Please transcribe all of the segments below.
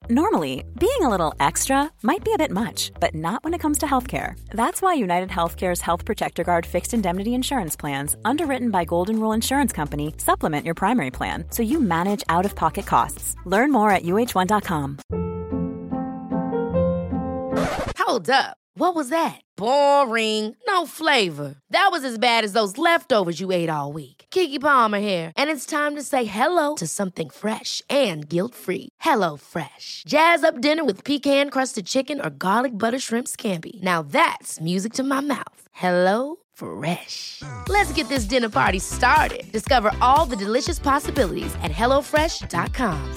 Normally, being a little extra might be a bit much, but not when it comes to healthcare. That's why United Healthcare's Health Protector Guard fixed indemnity insurance plans, underwritten by Golden Rule Insurance Company, supplement your primary plan so you manage out-of-pocket costs. Learn more at uh1.com. Hold up. What was that? Boring. No flavor. That was as bad as those leftovers you ate all week. Keke Palmer here, and it's time to say hello to something fresh and guilt-free. Hello Fresh. Jazz up dinner with pecan-crusted chicken or garlic butter shrimp scampi. Now that's music to my mouth. Hello Fresh. Let's get this dinner party started. Discover all the delicious possibilities at hellofresh.com.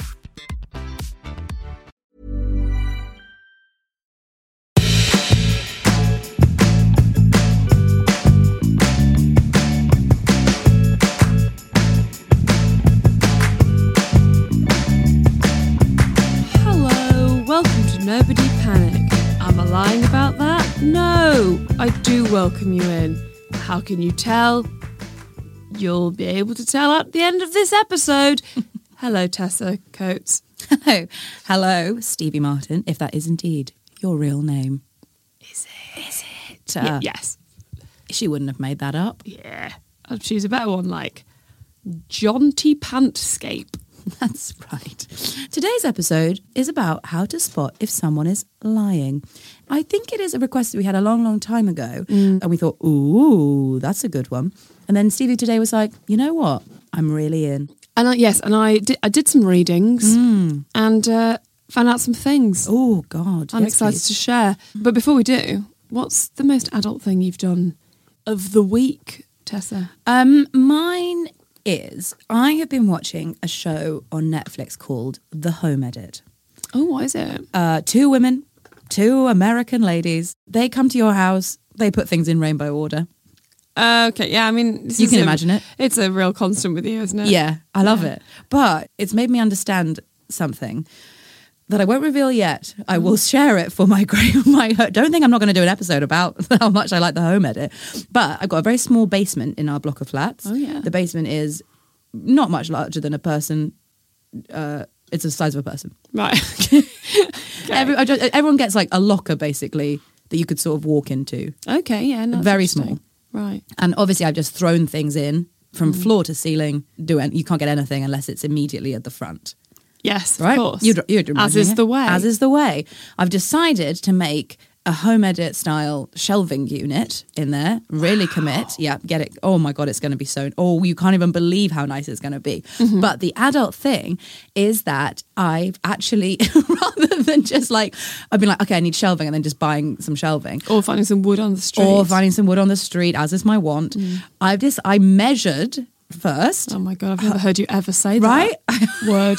Nobody panic. Am I lying about that? No, I do welcome you in. How can you tell? You'll be able to tell at the end of this episode. Hello, Tessa Coates. Hello, Stevie Martin, if that is indeed your real name. Is it? Yes. She wouldn't have made that up. Yeah. I'd choose a better one, like Jaunty Pantscape. That's right. Today's episode is about how to spot if someone is lying. I think it is a request that we had a long, long time ago. And we thought, ooh, that's a good one. And then Stevie today was like, you know what? I'm really in. And I did some readings and found out some things. Oh, God. I'm excited to share. But before we do, what's the most adult thing you've done of the week, Tessa? Mine is I have been watching a show on Netflix called The Home Edit. Oh, what is it? Two women, two American ladies. They come to your house. They put things in rainbow order. Okay, yeah, I mean... You can imagine it. It's a real constant with you, isn't it? Yeah, I love it. But it's made me understand something that I won't reveal yet. I will share it for my don't think I'm not going to do an episode about how much I like The Home Edit. But I've got a very small basement in our block of flats. Oh, yeah. The basement is not much larger than a person. It's the size of a person. Right. Everyone gets like a locker, basically, that you could sort of walk into. Okay, yeah. No, very small. Right. And obviously I've just thrown things in from floor to ceiling. You can't get anything unless it's immediately at the front. Yes, right? Of course. You'd As is the way. As is the way. I've decided to make a Home Edit style shelving unit in there. Really commit. Yeah, get it. Oh my God, it's going to be so... Oh, you can't even believe how nice it's going to be. Mm-hmm. But the adult thing is that I've actually, rather than just like... I've been like, okay, I need shelving, and then just buying some shelving. Or finding some wood on the street. As is my want. I measured... first. Oh my God, I've never heard you ever say that. Right? Word.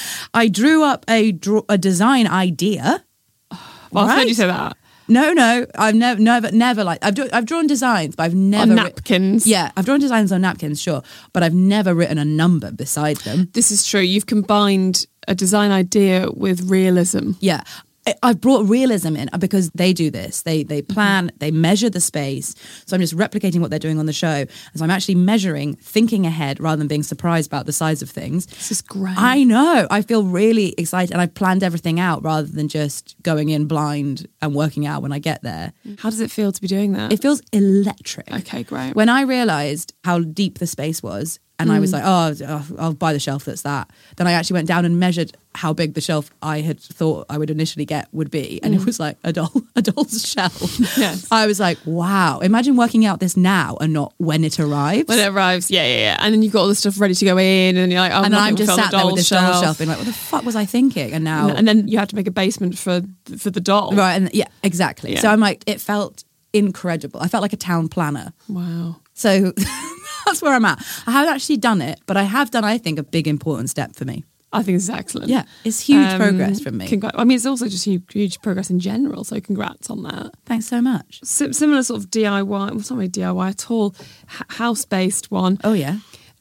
I drew up a design idea. Well, I've heard you say that. No, I've never like, I've drawn designs, but I've never... On napkins. I've drawn designs on napkins, sure, but I've never written a number beside them. This is true. You've combined a design idea with realism. Yeah. I've brought realism in because they do this. They plan, they measure the space. So I'm just replicating what they're doing on the show. And so I'm actually measuring, thinking ahead rather than being surprised about the size of things. This is great. I know. I feel really excited, and I've planned everything out rather than just going in blind and working out when I get there. How does it feel to be doing that? It feels electric. Okay, great. When I realised how deep the space was, and I was like, I'll buy the shelf that's that. Then I actually went down and measured how big the shelf I had thought I would initially get would be. And it was like a doll's shelf. Yes. I was like, wow. Imagine working out this now and not when it arrives. When it arrives, yeah. And then you've got all the stuff ready to go in, and you're like, oh, and I'm just sat there with this doll doll shelf being like, what the fuck was I thinking? And now... And then you had to make a basement for the doll. Right, and yeah, exactly. Yeah. So I'm like, it felt incredible. I felt like a town planner. Wow. So... That's where I'm at. I haven't actually done it, but I have done, I think, a big important step for me. I think it's excellent. Yeah, it's huge progress from me. I mean, it's also just huge progress in general, so congrats on that. Thanks so much. Similar sort of DIY, well, it's not really DIY at all, house-based one. Oh, yeah.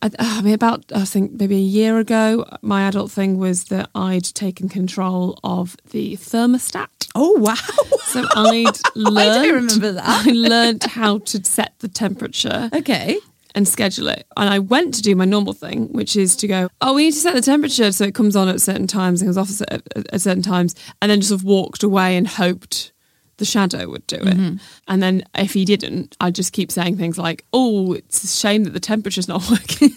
I mean, I think maybe a year ago, my adult thing was that I'd taken control of the thermostat. Oh, wow. So I'd learned... I do remember that. I learned how to set the temperature. Okay. and schedule it. And I went to do my normal thing, which is to go, we need to set the temperature so it comes on at certain times and comes off at certain times, and then just sort of walked away and hoped the shadow would do it. And then if he didn't, I'd just keep saying things like, it's a shame that the temperature's not working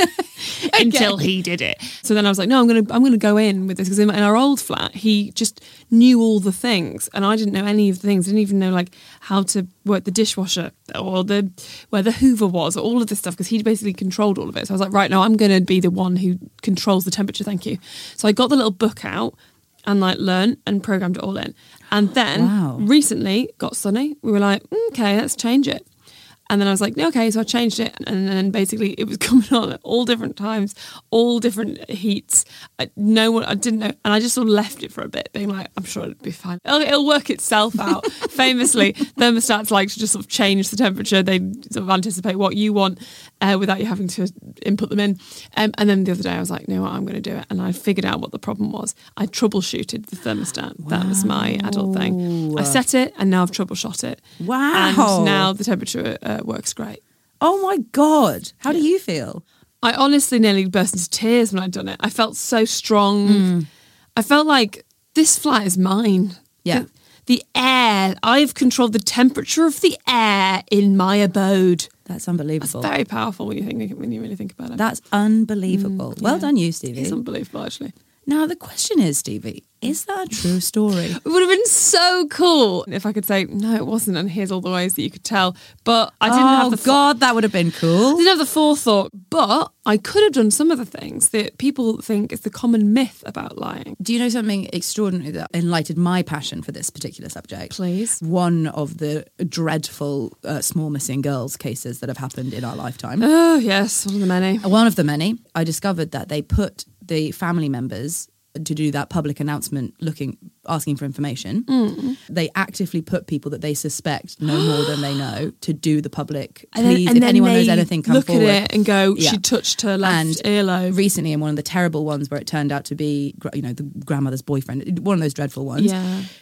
until he did it. So then I was like, no, I'm gonna go in with this, because in our old flat he just knew all the things and I didn't know any of the things. I didn't even know like how to work the dishwasher or where the Hoover was, or all of this stuff, because he basically controlled all of it. So I was like, right, now I'm going to be the one who controls the temperature, thank you. So I got the little book out and like learned and programmed it all in. And then recently got sunny. We were like, okay, let's change it. And then I was like, okay, so I changed it. And then basically it was coming on at all different times, all different heats. I didn't know. And I just sort of left it for a bit, being like, I'm sure it'll be fine. It'll work itself out. Famously, thermostats like to just sort of change the temperature. They sort of anticipate what you want without you having to input them in. And then the other day I was like, no, I'm going to do it. And I figured out what the problem was. I troubleshooted the thermostat. Wow. That was my adult thing. I set it and now I've troubleshot it. Wow. And now the temperature works great. Oh my God. How do you feel? I honestly nearly burst into tears when I'd done it. I felt so strong. I felt like this flat is mine. Yeah. The air, I've controlled the temperature of the air in my abode. That's unbelievable. That's very powerful when you really think about it. That's unbelievable. Well done you, Stevie. It's unbelievable, actually. Now, the question is, Stevie, is that a true story? It would have been so cool if I could say, no, it wasn't, and here's all the ways that you could tell. But I didn't have the... God, that would have been cool. I didn't have the forethought, but I could have done some of the things that people think is the common myth about lying. Do you know something extraordinary that enlightened my passion for this particular subject? Please. One of the dreadful small missing girls cases that have happened in our lifetime. Oh, yes, one of the many. One of the many. I discovered that they put the family members to do that public announcement asking for information. They actively put people that they suspect know more than they know to do the public, please, if anyone knows anything, come forward. Look at it and go, she touched her left earlobe. Recently in one of the terrible ones where it turned out to be, the grandmother's boyfriend, one of those dreadful ones,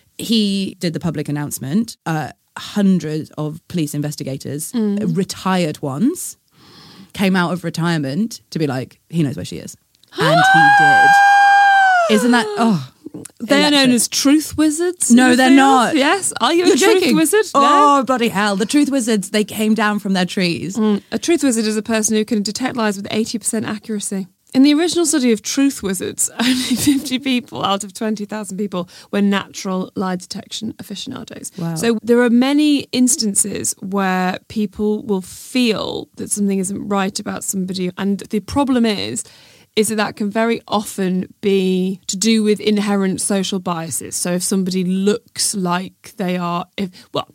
he did the public announcement. Hundreds of police investigators, retired ones, came out of retirement to be like, he knows where she is. And he did. Isn't that... They are known as truth wizards. No, they're not. Yes. Are you You're a truth joking. wizard? Oh, No. bloody hell. The truth wizards, they came down from their trees. A truth wizard is a person who can detect lies with 80% accuracy. In the original study of truth wizards, only 50 people out of 20,000 people were natural lie detection aficionados. Wow. So there are many instances where people will feel that something isn't right about somebody. And the problem is that can very often be to do with inherent social biases. So if somebody looks like they are, if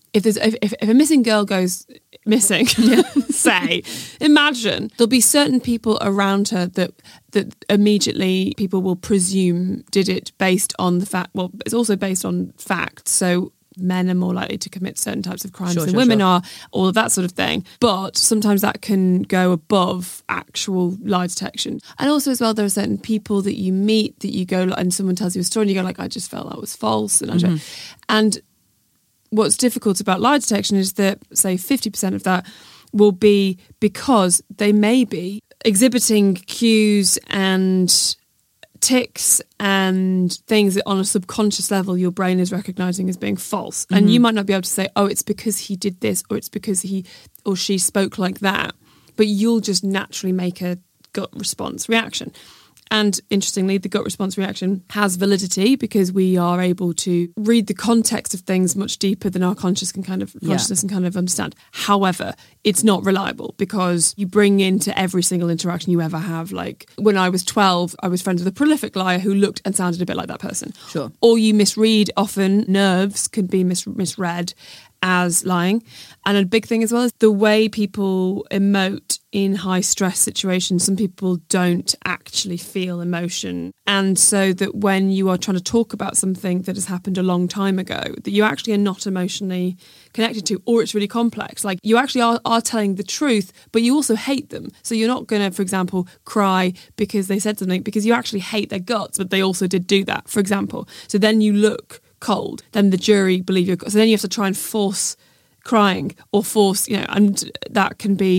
a missing girl goes missing, say, imagine there'll be certain people around her that immediately people will presume did it based on the fact. Well, it's also based on fact. So men are more likely to commit certain types of crimes than women are, all of that sort of thing. But sometimes that can go above actual lie detection. And also as well, there are certain people that you meet that you go and someone tells you a story and you go like, I just felt that was false. And what's difficult about lie detection is that, say, 50% of that will be because they may be exhibiting cues and tics and things that on a subconscious level your brain is recognising as being false. And you might not be able to say, it's because he did this or it's because he or she spoke like that. But you'll just naturally make a gut response reaction. And interestingly, the gut response reaction has validity because we are able to read the context of things much deeper than our consciousness can kind of understand. However, it's not reliable because you bring into every single interaction you ever have. Like when I was 12, I was friends with a prolific liar who looked and sounded a bit like that person. Sure. Or you misread, often nerves can be misread as lying. And a big thing as well is the way people emote in high stress situations. Some people don't actually feel emotion. And so that when you are trying to talk about something that has happened a long time ago, that you actually are not emotionally connected to, or it's really complex. Like you actually are telling the truth, but you also hate them. So you're not going to, for example, cry because they said something, because you actually hate their guts, but they also did do that, for example. So then you look cold, then the jury believe you're... So then you have to try and force crying or force, and that can be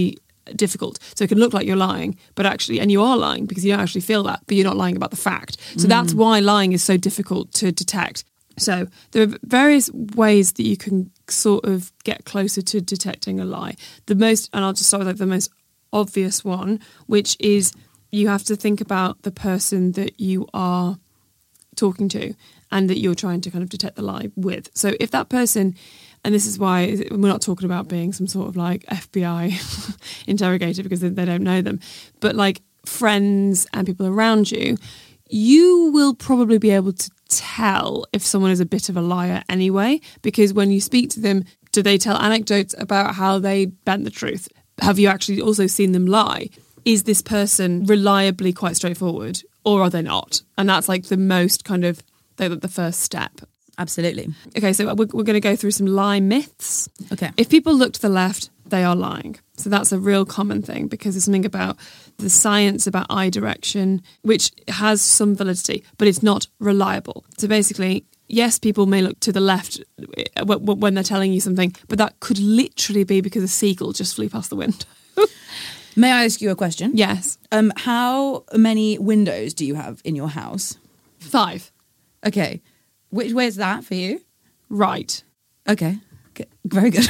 difficult. So it can look like you're lying, but actually, and you are lying because you don't actually feel that, but you're not lying about the fact. So that's why lying is so difficult to detect. So there are various ways that you can sort of get closer to detecting a lie. And I'll just start with like the most obvious one, which is you have to think about the person that you are talking to and that you're trying to kind of detect the lie with. So if that person, and this is why we're not talking about being some sort of like FBI interrogator because they don't know them, but like friends and people around you, you will probably be able to tell if someone is a bit of a liar anyway, because when you speak to them, do they tell anecdotes about how they bent the truth? Have you actually also seen them lie? Is this person reliably quite straightforward or are they not? And that's like the most kind of the first step. Absolutely. Okay, so we're going to go through some lie myths. Okay. If people look to the left, they are lying. So that's a real common thing because there's something about the science about eye direction, which has some validity, but it's not reliable. So basically, yes, people may look to the left when they're telling you something, but that could literally be because a seagull just flew past the window. May I ask you a question? Yes. How many windows do you have in your house? 5. Okay. Which way is that for you? Right. Okay. Very good.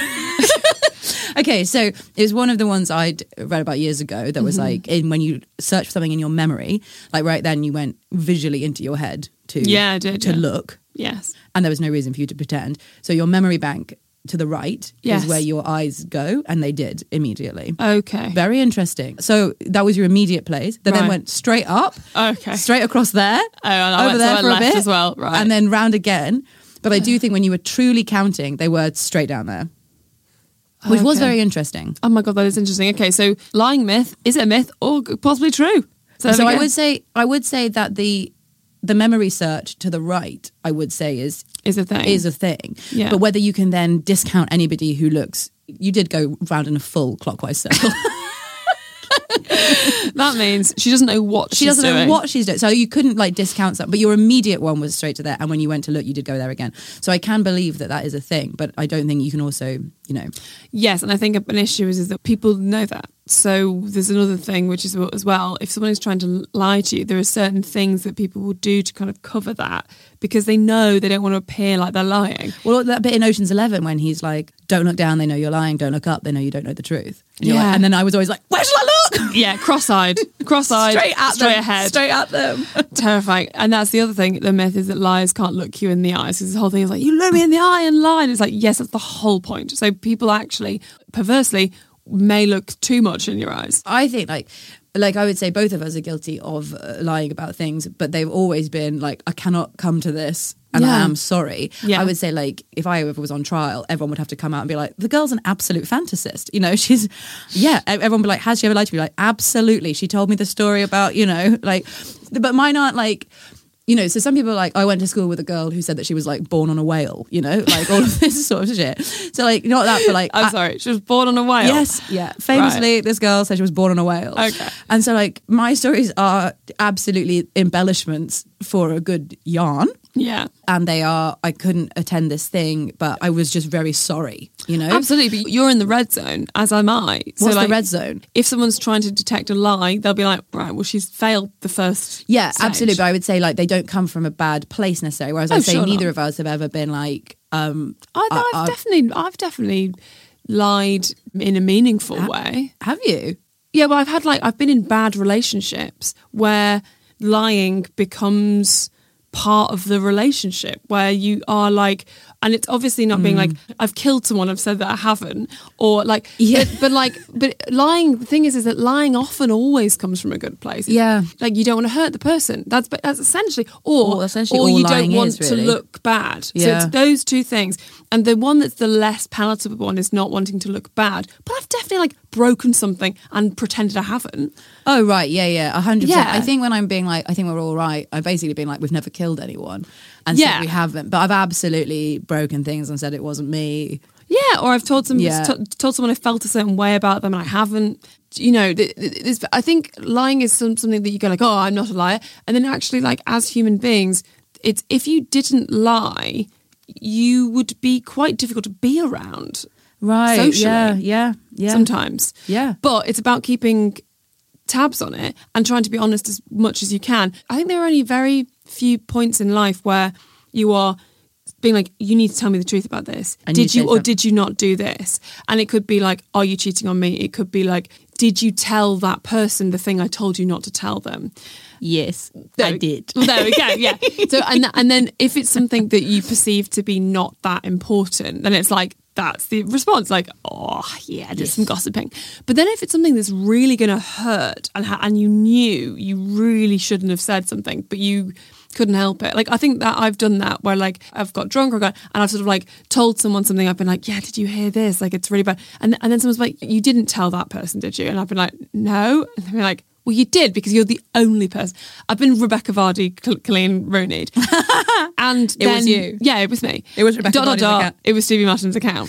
Okay, so it was one of the ones I'd read about years ago that was like when you search for something in your memory, like right then you went visually into your head to look. Yes. And there was no reason for you to pretend. So your memory bank to the right is where your eyes go, and they did immediately. Okay. Very interesting. So that was your immediate place. They then went straight up. Okay. Straight across there. Oh, and over there for a bit as well. Right. And then round again. But I do think when you were truly counting, they were straight down there. Which was very interesting. Oh my God, that is interesting. Okay, so lying myth, is it a myth or possibly true? So I would say that the memory search to the right, I would say is a thing. Yeah. But whether you can then discount anybody who looks, you did go round in a full clockwise circle. That means she doesn't know what she's doing. She doesn't know what she's doing. So you couldn't like discount that. But your immediate one was straight to there. And when you went to look, you did go there again. So I can believe that is a thing. But I don't think you can also, Yes, and I think an issue is that people know that. So there's another thing, which is as well, if someone is trying to lie to you, there are certain things that people will do to kind of cover that because they know they don't want to appear like they're lying. Well, that bit in Ocean's 11 when he's like, don't look down, they know you're lying. Don't look up, they know you don't know the truth. And yeah. And then I was always like, where shall I look? Yeah, cross-eyed, straight ahead. Straight at them. Terrifying. And that's the other thing, the myth is that liars can't look you in the eyes. Because this whole thing is like, you look me in the eye and lie. And it's like, yes, that's the whole point. So people actually, perversely, may look too much in your eyes. I think like I would say both of us are guilty of lying about things, but they've always been like, I cannot come to this and I am sorry. Yeah. I would say like if I ever was on trial, everyone would have to come out and be like, the girl's an absolute fantasist. Everyone would be like, has she ever lied to me? Like, absolutely. She told me the story about, but mine aren't like, so some people are like, I went to school with a girl who said that she was like born on a whale, like all of this sort of shit. So like, not that, but like... I'm sorry, she was born on a whale? Yes, yeah. Famously, This girl said she was born on a whale. Okay. And so like, my stories are absolutely embellishments for a good yarn. Yeah. And I couldn't attend this thing, but I was just very sorry, Absolutely, but you're in the red zone, as am I. What's the red zone? If someone's trying to detect a lie, they'll be like, right, well, she's failed the first Yeah, stage. Absolutely, but I would say like they don't come from a bad place necessarily, whereas I'd say neither of us have ever been like... I've definitely lied in a meaningful way. Have you? Yeah, well, I've been in bad relationships where lying becomes part of the relationship where you are like, and it's obviously not being like, I've killed someone, I've said that I haven't, or like, but lying, the thing is that lying often always comes from a good place. Yeah. Like you don't want to hurt the person. That's essentially, or all you lying don't want is, really. to look bad. Yeah. So it's those two things. And the one that's the less palatable one is not wanting to look bad. But I've definitely like broken something and pretended I haven't. Oh, right. Yeah. 100%. Yeah. I think when I'm being like, I think we're all right, I've basically been like, we've never killed anyone. And said we haven't. But I've absolutely broken things and said it wasn't me. Yeah, or I've told someone I felt a certain way about them and I haven't. I think lying is something that you go like, oh, I'm not a liar. And then actually, like, as human beings, it's if you didn't lie, you would be quite difficult to be around. Right. socially. Yeah. Sometimes. Yeah. But it's about keeping tabs on it and trying to be honest as much as you can. I think there are only very few points in life where you are being like, you need to tell me the truth about this. And did you you say or so. did you not do this? And it could be like, are you cheating on me? It could be like, did you tell that person the thing I told you not to tell them? Yes, There I we- did. There we go. Yeah. So and then if it's something that you perceive to be not that important, then it's like that's the response. Like, oh yeah, I did some gossiping. But then if it's something that's really going to hurt, and you knew you really shouldn't have said something, but you couldn't help it. Like I think that I've done that where like I've got drunk and I've sort of like told someone something. I've been like, yeah, did you hear this? Like it's really bad. And then someone's like, you didn't tell that person, did you? And I've been like, no. And they're like, well, you did because you're the only person. I've been Rebecca Vardy, Colleen Rooney. And It was you. Yeah, it was me. It was Rebecca Vardy's account. It was Stevie Martin's account.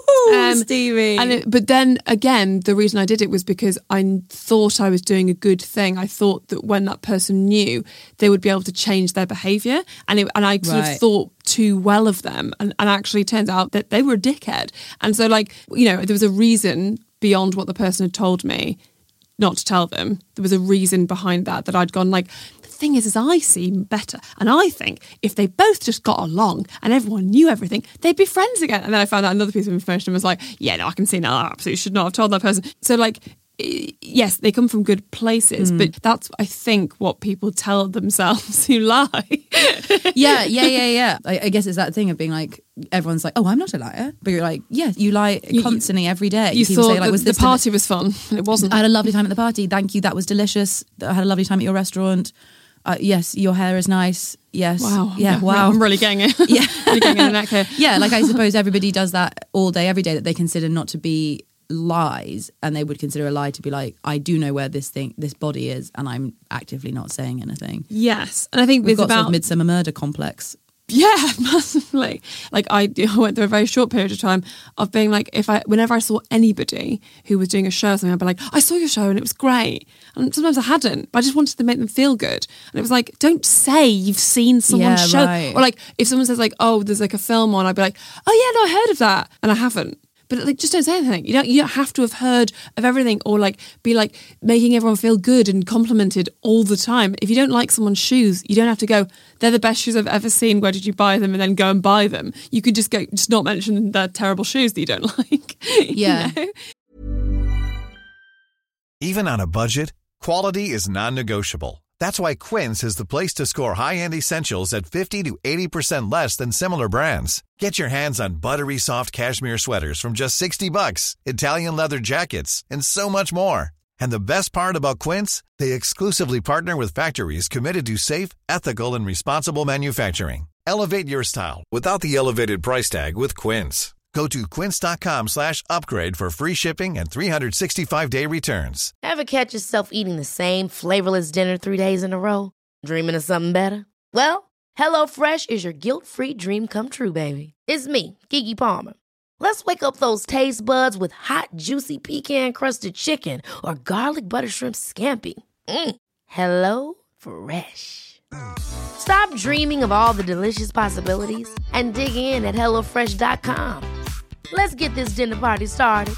Stevie. But then again, the reason I did it was because I thought I was doing a good thing. I thought that when that person knew, they would be able to change their behaviour. And I sort of Right. thought too well of them. And actually it turns out that they were a dickhead. And so like, you know, there was a reason beyond what the person had told me not to tell them. There was a reason behind that I'd gone like, the thing is I seem better. And I think if they both just got along and everyone knew everything, they'd be friends again. And then I found out another piece of information and was like, yeah, no, I can see now I absolutely should not have told that person. So like, yes, they come from good places, but that's, I think, what people tell themselves who lie. Yeah. I guess it's that thing of being like, everyone's like, oh, I'm not a liar. But you're like, yeah, you lie constantly every day. You People thought say, like, was the this party was fun. It wasn't. I had a lovely time at the party. Thank you. That was delicious. I had a lovely time at your restaurant. Yes, your hair is nice. Yes. Wow. Yeah, wow. I'm really getting it. Yeah. Really getting in the neck here. Yeah, like I suppose everybody does that all day, every day, that they consider not to be lies, and they would consider a lie to be like, I do know where this body is, and I'm actively not saying anything. Yes. And I think We've it's got about... sort of Midsummer Murder complex. Yeah, massively. Like I went through a very short period of time of being like, whenever I saw anybody who was doing a show or something, I'd be like, I saw your show and it was great. And sometimes I hadn't, but I just wanted to make them feel good. And it was like, don't say you've seen someone's show. Right. Or like, if someone says like, oh, there's like a film on, I'd be like, oh yeah, no, I heard of that. And I haven't. But like, just don't say anything. You don't have to have heard of everything or like be like making everyone feel good and complimented all the time. If you don't like someone's shoes, you don't have to go, they're the best shoes I've ever seen. Where did you buy them? And then go and buy them. You could just not mention the terrible shoes that you don't like. Yeah. You know? Even on a budget, quality is non-negotiable. That's why Quince is the place to score high-end essentials at 50 to 80% less than similar brands. Get your hands on buttery soft cashmere sweaters from just $60, Italian leather jackets, and so much more. And the best part about Quince, they exclusively partner with factories committed to safe, ethical, and responsible manufacturing. Elevate your style without the elevated price tag with Quince. Go to quince.com/upgrade for free shipping and 365-day returns. Ever catch yourself eating the same flavorless dinner 3 days in a row? Dreaming of something better? Well, HelloFresh is your guilt-free dream come true, baby. It's me, Keke Palmer. Let's wake up those taste buds with hot, juicy pecan-crusted chicken or garlic butter shrimp scampi. Hello Fresh. Stop dreaming of all the delicious possibilities and dig in at HelloFresh.com. Let's get this dinner party started.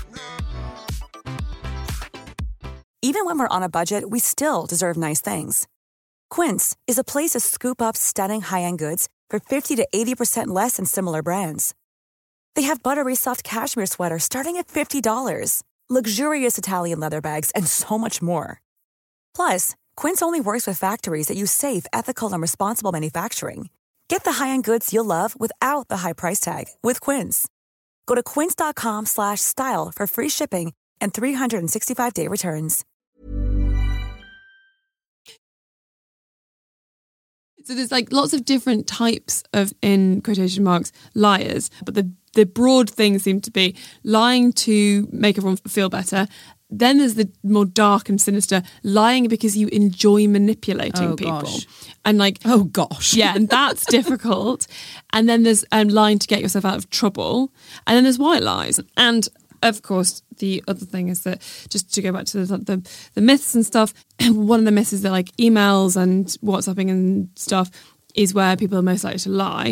Even when we're on a budget, we still deserve nice things. Quince is a place to scoop up stunning high-end goods for 50 to 80% less than similar brands. They have buttery soft cashmere sweaters starting at $50, luxurious Italian leather bags, and so much more. Plus, Quince only works with factories that use safe, ethical, and responsible manufacturing. Get the high-end goods you'll love without the high price tag with Quince. Go to quince.com/style for free shipping and 365-day returns. So there's like lots of different types of, in quotation marks, liars. But the broad thing seemed to be lying to make everyone feel better. Then there's the more dark and sinister lying because you enjoy manipulating people. Gosh. And like, Oh, gosh. yeah, and that's difficult. And then there's lying to get yourself out of trouble. And then there's white lies. And of course, the other thing is that, just to go back to the myths and stuff, one of the myths is that like emails and WhatsApping and stuff is where people are most likely to lie.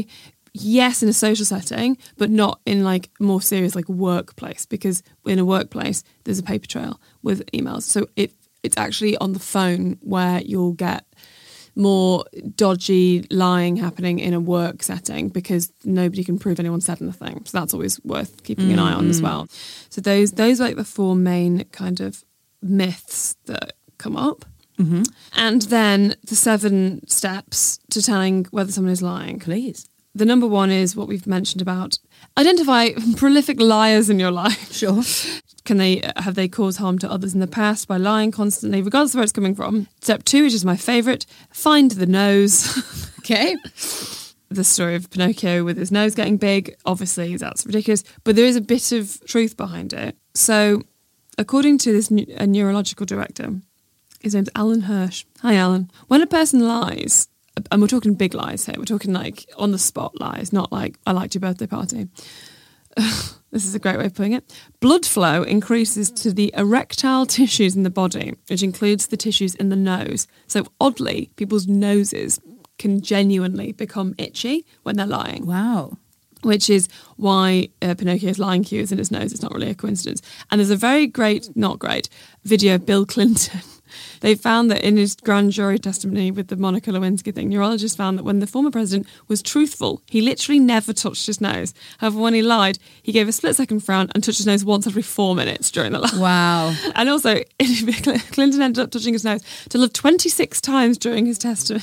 yes, in a social setting, but not in like more serious like workplace, because in a workplace there's a paper trail with emails. So it's actually on the phone where you'll get more dodgy lying happening in a work setting, because nobody can prove anyone said anything. So that's always worth keeping an eye on as well. So those are like the four main kind of myths that come up. Mm-hmm. And then the 7 steps to telling whether someone is lying. Please. The number 1 is what we've mentioned about identify prolific liars in your life. Sure. Have they caused harm to others in the past by lying constantly, regardless of where it's coming from? Step 2, which is my favourite, find the nose. Okay. The story of Pinocchio with his nose getting big, obviously that's ridiculous, but there is a bit of truth behind it. So, according to this a neurological director, his name's Alan Hirsch. Hi, Alan. When a person lies, and we're talking big lies here, we're talking like on the spot lies, not like, I liked your birthday party. This is a great way of putting it. Blood flow increases to the erectile tissues in the body, which includes the tissues in the nose. So oddly, people's noses can genuinely become itchy when they're lying. Wow. Which is why Pinocchio's lying cue is in his nose. It's not really a coincidence. And there's a very great, not great, video of Bill Clinton. They found that in his grand jury testimony with the Monica Lewinsky thing, neurologists found that when the former president was truthful, he literally never touched his nose. However, when he lied, he gave a split-second frown and touched his nose once every 4 minutes during the lie. Wow. And also, Clinton ended up touching his nose to live 26 times during his testimony.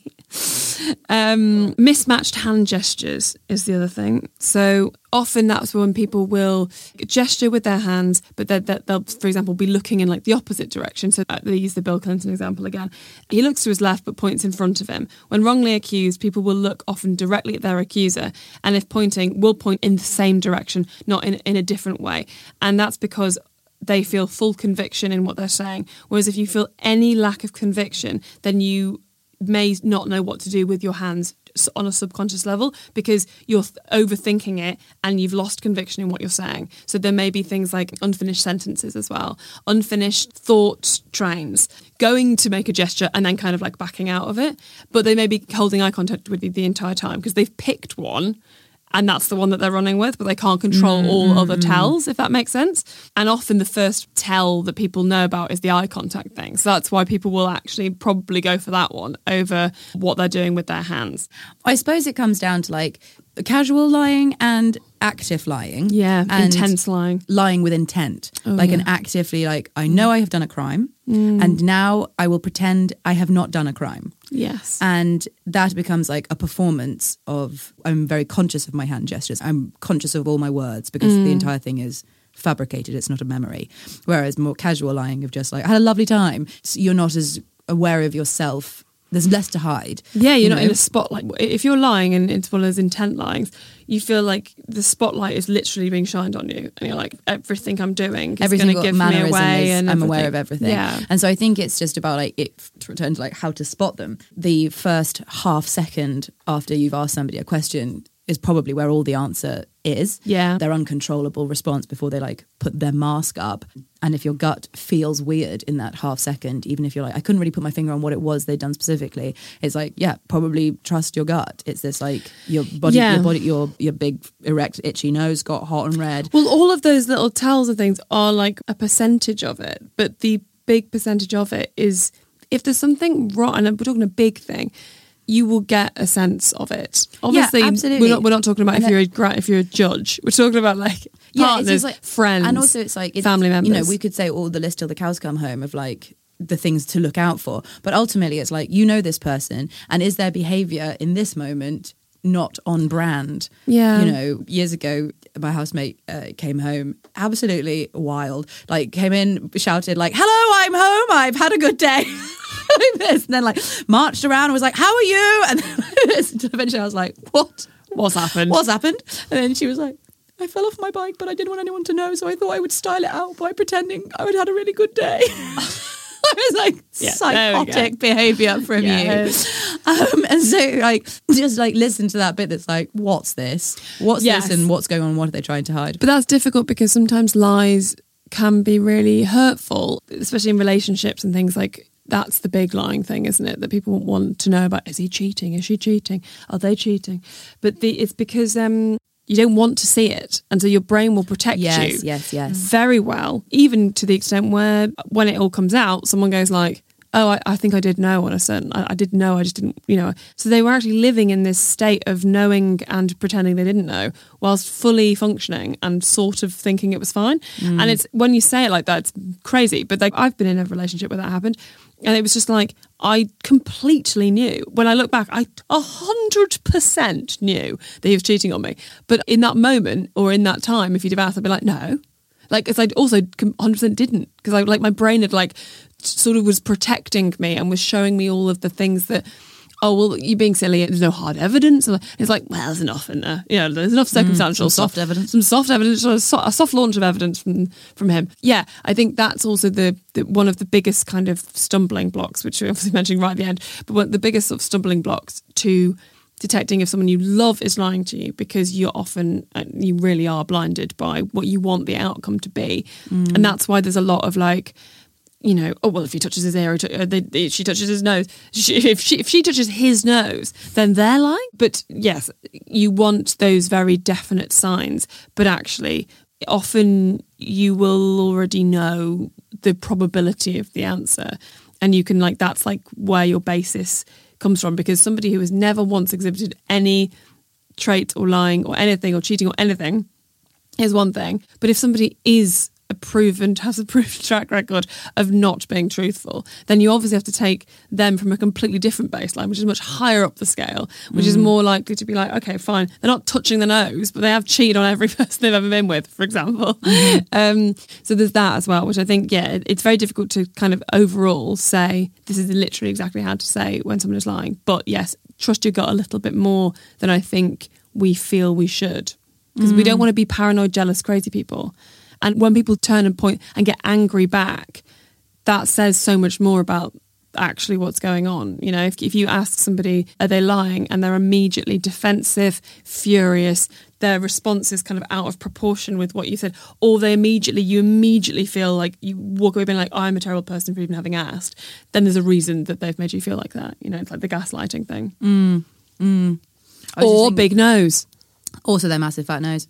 Mismatched hand gestures is the other thing. So often that's when people will gesture with their hands, but they'll, for example, be looking in like the opposite direction. So they use the Bill Clinton example again. He looks to his left but points in front of him. When wrongly accused, people will look often directly at their accuser, and if pointing, will point in the same direction, not in a different way. And that's because they feel full conviction in what they're saying. Whereas if you feel any lack of conviction, then you may not know what to do with your hands on a subconscious level, because you're overthinking it and you've lost conviction in what you're saying. So there may be things like unfinished sentences as well, unfinished thought trains, going to make a gesture and then kind of like backing out of it, but they may be holding eye contact with you the entire time because they've picked one and that's the one that they're running with, but they can't control all other tells, if that makes sense. And often the first tell that people know about is the eye contact thing. So that's why people will actually probably go for that one over what they're doing with their hands. I suppose it comes down to like casual lying and active lying. Yeah, and intense lying. Lying with intent. An actively like, I know I have done a crime and now I will pretend I have not done a crime. Yes. And that becomes like a performance of, I'm very conscious of my hand gestures. I'm conscious of all my words because the entire thing is fabricated. It's not a memory. Whereas more casual lying of just like, I had a lovely time. So you're not as aware of yourself. There's less to hide. Yeah, you're not in a spotlight. If you're lying and it's one of those intent lyings, you feel like the spotlight is literally being shined on you. And you're like, everything I'm doing is going to give me away. And I'm aware of everything. Yeah. And so I think it's just about like, to return to like how to spot them. The first half second after you've asked somebody a question is probably where all the answer is. Yeah. Their uncontrollable response before they like put their mask up. And if your gut feels weird in that half second, even if you're like, I couldn't really put my finger on what it was they'd done specifically, it's like, yeah, probably trust your gut. It's this like your body, your big erect itchy nose got hot and red. Well, all of those little tells and things are like a percentage of it, but the big percentage of it is if there's something wrong, and we're talking a big thing, you will get a sense of it. Obviously, yeah, absolutely. We're not talking about if you're a judge. We're talking about like partners, like, friends, and also it's like family members. You know, we could say all the list till the cows come home of like the things to look out for, but ultimately it's like, you know this person, and is their behaviour in this moment not on brand? Yeah. You know, years ago, my housemate came home absolutely wild. Like came in, shouted like, "Hello, I'm home. I've had a good day." Like this, and then like marched around and was like, "How are you?" And then eventually I was like, "What's happened? What's happened?" And then she was like, "I fell off my bike, but I didn't want anyone to know, so I thought I would style it out by pretending I had a really good day." I was like, psychotic behaviour from you. And so like, just like listen to that bit that's like, what's this? What's this and what's going on? What are they trying to hide? But that's difficult because sometimes lies can be really hurtful, especially in relationships and things like that's the big lying thing, isn't it? That people want to know about, is he cheating? Is she cheating? Are they cheating? But it's because you don't want to see it. And so your brain will protect you Yes. very well, even to the extent where when it all comes out, someone goes like, oh, I think I did know on a certain, I did know, I just didn't, So they were actually living in this state of knowing and pretending they didn't know whilst fully functioning and sort of thinking it was fine. And it's, when you say it like that, it's crazy. But like, I've been in a relationship where that happened. And it was just like, I completely knew. When I look back, I 100% knew that he was cheating on me. But in that moment or in that time, if you'd have asked, I'd be like, no. Like, because I also 100% didn't. Because I, like, my brain had like sort of was protecting me and was showing me all of the things that, oh, well, you're being silly. There's no hard evidence. And it's like, well, there's enough in there. There's enough circumstantial some soft evidence. Some soft evidence, a soft launch of evidence from him. Yeah, I think that's also the one of the biggest kind of stumbling blocks, which we obviously mentioned right at the end, but one of the biggest sort of stumbling blocks to detecting if someone you love is lying to you, because you really are blinded by what you want the outcome to be. And that's why there's a lot of like, oh, well, if he touches his ear, she touches his nose. If she touches his nose, then they're lying. But yes, you want those very definite signs. But actually, often you will already know the probability of the answer. And you can that's like where your basis comes from. Because somebody who has never once exhibited any trait or lying or anything or cheating or anything is one thing. But if somebody has a proven track record of not being truthful, then you obviously have to take them from a completely different baseline, which is much higher up the scale, which is more likely to be like, okay, fine, they're not touching the nose, but they have cheated on every person they've ever been with, for example. So there's that as well, which I think, it's very difficult to kind of overall say this is literally exactly how to say when someone is lying. But yes, trust your gut a little bit more than I think we feel we should, because we don't want to be paranoid, jealous, crazy people. And when people turn and point and get angry back, that says so much more about actually what's going on. If you ask somebody, are they lying? And they're immediately defensive, furious, their response is kind of out of proportion with what you said, or you immediately feel like you walk away being like, I'm a terrible person for even having asked, then there's a reason that they've made you feel like that. It's like the gaslighting thing. Or big nose. Also their massive fat nose.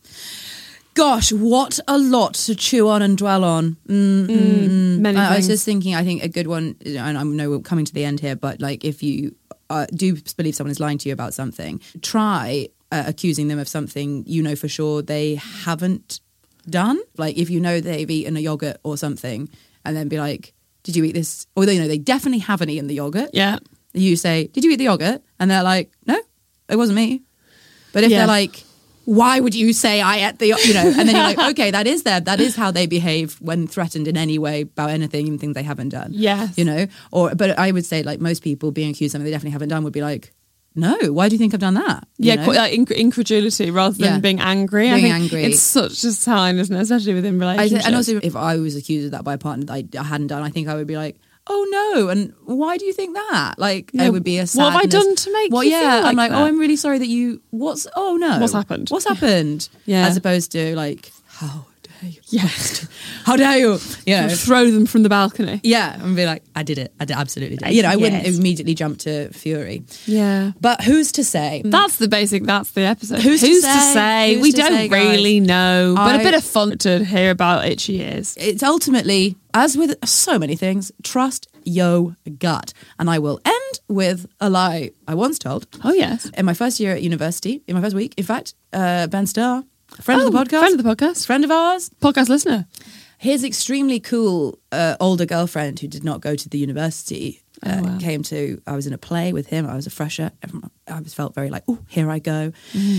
Gosh, what a lot to chew on and dwell on. Many things. I was just thinking, I think a good one, and I know we're coming to the end here, but like if you do believe someone is lying to you about something, try accusing them of something you know for sure they haven't done. Like if you know they've eaten a yogurt or something, and then be like, did you eat this? Or they definitely haven't eaten the yogurt. Yeah. You say, did you eat the yogurt? And they're like, no, it wasn't me. But if they're like, why would you say I ate the, and then you're like, okay, that is how they behave when threatened in any way about anything, even things they haven't done. Yes. But I would say like most people being accused of something they definitely haven't done would be like, no, why do you think I've done that? Quite like incredulity rather than being angry. Angry. It's such a sign, isn't it? Especially within relationships. And also if I was accused of that by a partner that I hadn't done, I think I would be like, oh no, and why do you think that? It would be a sadness. What have I done to make you feel like I'm like, that? oh, I'm really sorry that you, what's happened? What's happened? Yeah. As opposed to like, how dare you? Yes. How dare you? Throw them from the balcony. Yeah, and be like, I did it. I absolutely did. I wouldn't immediately jump to fury. Yeah. But who's to say? That's the episode. Who's to say? We don't really know. But a bit of fun to hear about itchy ears. It's ultimately, as with so many things, trust your gut. And I will end with a lie I once told. Oh, yes. In my first year at university, in my first week, in fact, Ben Starr, friend of the podcast. Friend of ours. Podcast listener. His extremely cool older girlfriend who did not go to the university came to, I was in a play with him. I was a fresher. I felt very like, oh, here I go.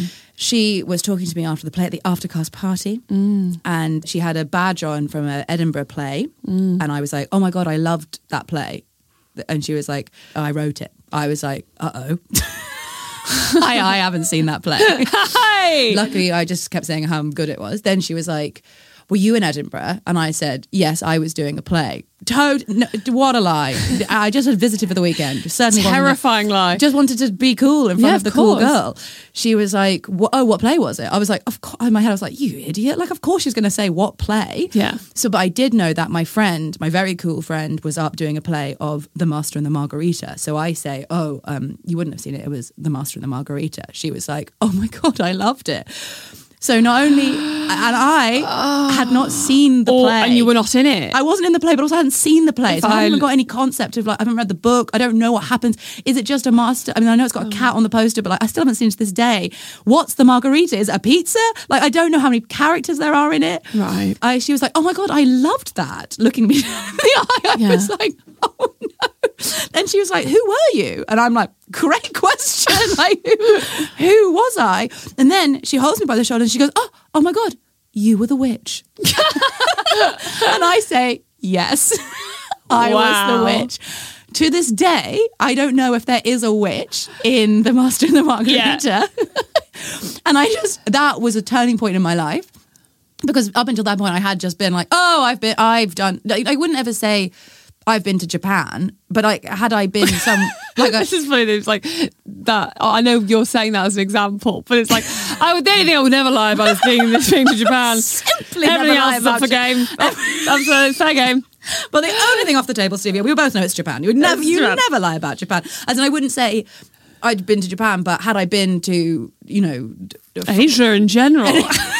She was talking to me after the play at the aftercast party, and she had a badge on from an Edinburgh play, and I was like, oh my God, I loved that play. And she was like, oh, I wrote it. I was like, uh-oh. I haven't seen that play. Hey! Luckily, I just kept saying how good it was. Then she was like, were you in Edinburgh? And I said, yes, I was doing a play. No, what a lie. I just had visited for the weekend. Certainly Terrifying lie. Just wanted to be cool in front of the cool course. girl. She was like, what play was it? I was like, of course. In my head, I was like, you idiot. Like, of course she's going to say what play. Yeah. So, but I did know that my friend, my very cool friend, was up doing a play of The Master and the Margarita. So I say, you wouldn't have seen it. It was The Master and the Margarita. She was like, oh my God, I loved it. So not only, and I had not seen the play. And you were not in it. I wasn't in the play, but also I hadn't seen the play. So I haven't even got any concept of, like, I haven't read the book. I don't know what happens. Is it just a master? I mean, I know it's got a cat on the poster, but like, I still haven't seen it to this day. What's the margarita? Is it a pizza? Like, I don't know how many characters there are in it. Right. She was like, oh my God, I loved that. Looking me in the eye, I was like, oh no. Then she was like, who were you? And I'm like, great question. Like, who was I? And then she holds me by the shoulder and she goes, oh my God, you were the witch. And I say, yes, I was the witch. To this day, I don't know if there is a witch in The Master and the Margarita. Yeah. And that was a turning point in my life. Because up until that point, I had just been like, I've done, I wouldn't ever say, I've been to Japan, but had I been this is funny. It's like that. I know you're saying that as an example, but it's like the only thing I would never lie about is being to Japan. Simply everything never lie else is about up for game. That's a fair game. Well, the only thing off the table, Stevie, we both know it's Japan. You never lie about Japan. As in, I wouldn't say I'd been to Japan, but had I been to, Asia in general.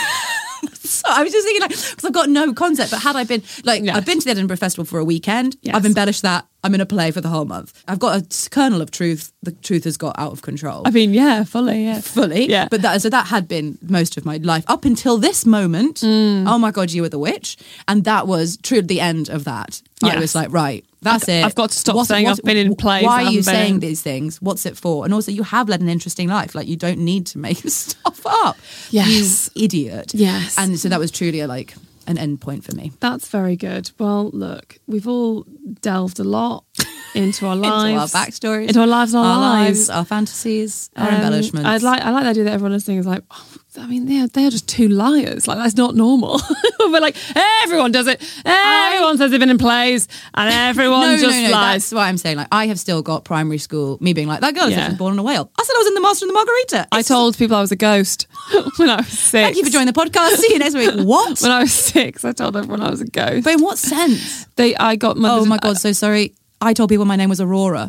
So I was just thinking, like, because I've got no concept, but had I been, like, I've been to the Edinburgh Festival for a weekend. Yes. I've embellished that. I'm in a play for the whole month. I've got a kernel of truth. The truth has got out of control. I mean, yeah, fully. Yeah. But that had been most of my life up until this moment. Oh my God, you were the witch. And that was truly the end of that. Yes. I was like, right, that's it. I've got to stop saying I've been in plays. Why are you saying these things? What's it for? And also, you have led an interesting life. Like, you don't need to make stuff up. Yes. You idiot. Yes. And so that was truly an end point for me. That's very good. Well, look, we've all delved a lot into our lives, into our backstories, into our lives, our lives, our fantasies, our embellishments. I like the idea that everyone listening is like, I mean, they are just two liars. Like, that's not normal. But like, everyone does it. Everyone says they've been in plays, and everyone just lies. That's what I'm saying. Like, I have still got primary school, me being like, that girl is actually born in a whale. I said I was in The Master and the Margarita. I told people I was a ghost when I was 6. Thank you for joining the podcast. See you next week. What? When I was 6, I told everyone I was a ghost. But in what sense? I got oh my God, so sorry. I told people my name was Aurora.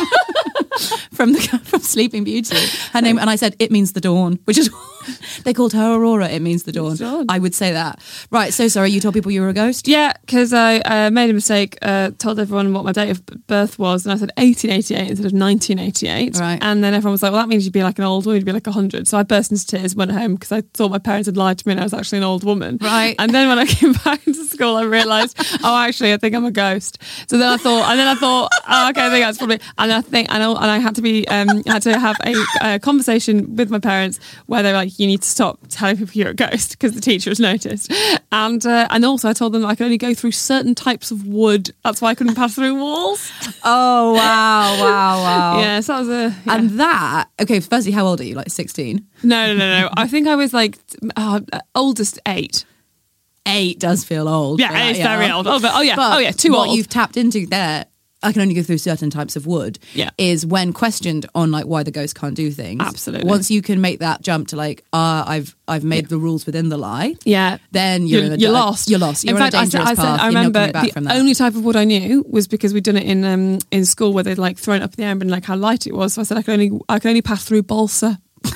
from Sleeping Beauty. Her name, and I said, it means the dawn, which is, they called her Aurora, it means the dawn. I would say that. Right, so sorry, you told people you were a ghost? Yeah, because I made a mistake, told everyone what my date of birth was, and I said 1888 instead of 1988. Right. And then everyone was like, well, that means you'd be like an old woman, you'd be like 100. So I burst into tears, went home, because I thought my parents had lied to me and I was actually an old woman. Right. And then when I came back into school, I realised, actually, I think I'm a ghost. So then I thought, okay, I think that's probably, and I had to be, had to have a conversation with my parents where they were like, you need to stop telling people you're a ghost because the teacher has noticed. And also I told them I could only go through certain types of wood. That's why I couldn't pass through walls. Oh, wow. Yeah, so that was And that, okay, firstly, how old are you? Like 16? No. I think I was like oldest 8. 8 does feel old. Yeah, it's very old. But too old. What old. you've tapped into there, I can only go through certain types of wood, is when questioned on like why the ghost can't do things. Absolutely. Once you can make that jump to like, I've made the rules within the lie. Yeah. Then you're lost. You're lost. You're in fact, on a dangerous path. I remember the only type of wood I knew was because we'd done it in school where they'd like thrown it up in the air and been like how light it was. So I said I can only pass through balsa.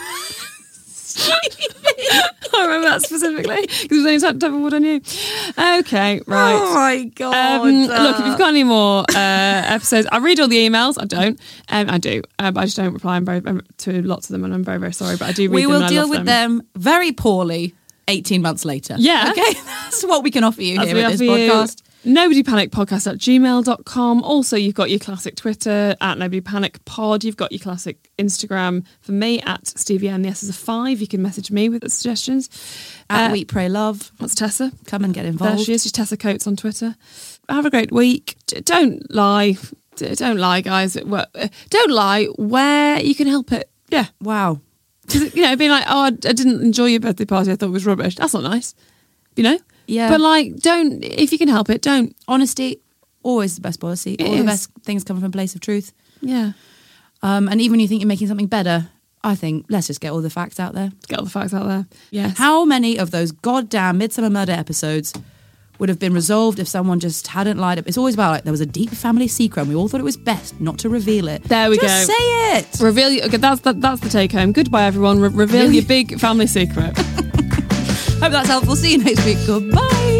I remember that specifically because it was the only type of wood I knew. Okay, right. Oh my God. Look, if you've got any more episodes, I read all the emails. I don't. I do, but I just don't reply. To lots of them, and I'm very, very sorry. But I do read them. We will and deal with them very poorly 18 months later. Yeah. Okay, that's what we can offer you here at this podcast. NobodyPanicPodcast@gmail.com. Also, you've got your classic Twitter @NobodyPanicPod. You've got your classic Instagram for me @Stevie and the S is a 5. You can message me with suggestions. Weep, Pray, Love. That's Tessa. Come and get involved. There she is. She's Tessa Coates on Twitter. Have a great week. Don't lie. Don't lie, guys. Don't lie where you can help it. Yeah. Wow. Because, being like, I didn't enjoy your birthday party. I thought it was rubbish. That's not nice. Yeah. But like, don't, if you can help it, don't. Honesty, always the best policy. All the is. best things come from a place of truth. Yeah. And even when you think you're making something better, I think let's just get all the facts out there. Get all the facts out there. Yes. How many of those goddamn Midsummer Murder episodes would have been resolved if someone just hadn't lied up? It's always about like there was a deep family secret and we all thought it was best not to reveal it. There we just go. say it. Reveal your, okay, that's the take home. Goodbye, everyone. Reveal your big family secret. Hope that's helpful. See you next week. Goodbye.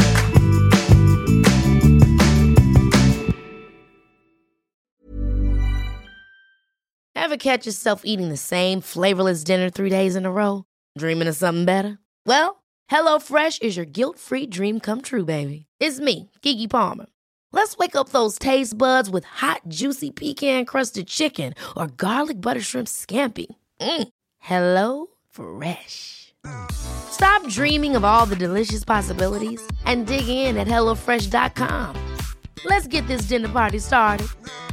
Ever catch yourself eating the same flavorless dinner 3 days in a row? Dreaming of something better? Well, HelloFresh is your guilt-free dream come true, baby. It's me, Keke Palmer. Let's wake up those taste buds with hot, juicy pecan-crusted chicken or garlic butter shrimp scampi. Hello Fresh. Stop dreaming of all the delicious possibilities and dig in at HelloFresh.com. Let's get this dinner party started.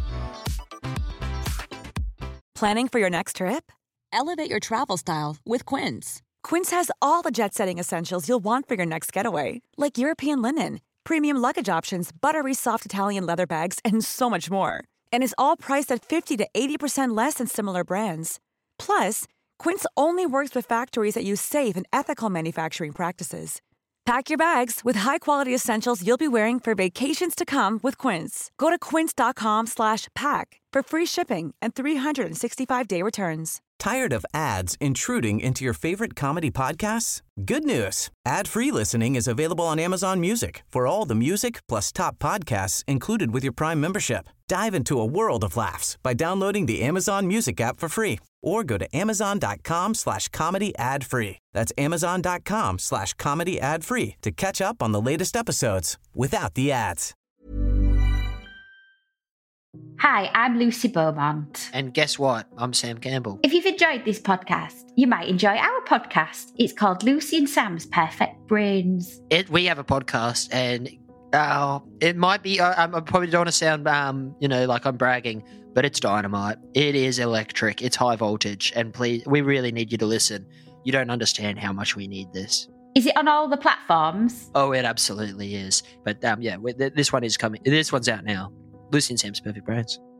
Planning for your next trip? Elevate your travel style with Quince. Quince has all the jet-setting essentials you'll want for your next getaway, like European linen, premium luggage options, buttery soft Italian leather bags, and so much more. And is all priced at 50 to 80% less than similar brands. Plus, Quince only works with factories that use safe and ethical manufacturing practices. Pack your bags with high-quality essentials you'll be wearing for vacations to come with Quince. Go to quince.com/pack for free shipping and 365-day returns. Tired of ads intruding into your favorite comedy podcasts? Good news. Ad-free listening is available on Amazon Music for all the music plus top podcasts included with your Prime membership. Dive into a world of laughs by downloading the Amazon Music app for free or go to amazon.com/comedy ad-free. That's amazon.com/comedy ad-free to catch up on the latest episodes without the ads. Hi, I'm Lucy Beaumont. And guess what? I'm Sam Campbell. If you've enjoyed this podcast, you might enjoy our podcast. It's called Lucy and Sam's Perfect Brains. We have a podcast, and it might be, I probably don't want to sound, like I'm bragging, but it's dynamite. It is electric. It's high voltage. And please, we really need you to listen. You don't understand how much we need this. Is it on all the platforms? Oh, it absolutely is. But this one is coming. This one's out now. Lucy and Sam's Perfect Brains.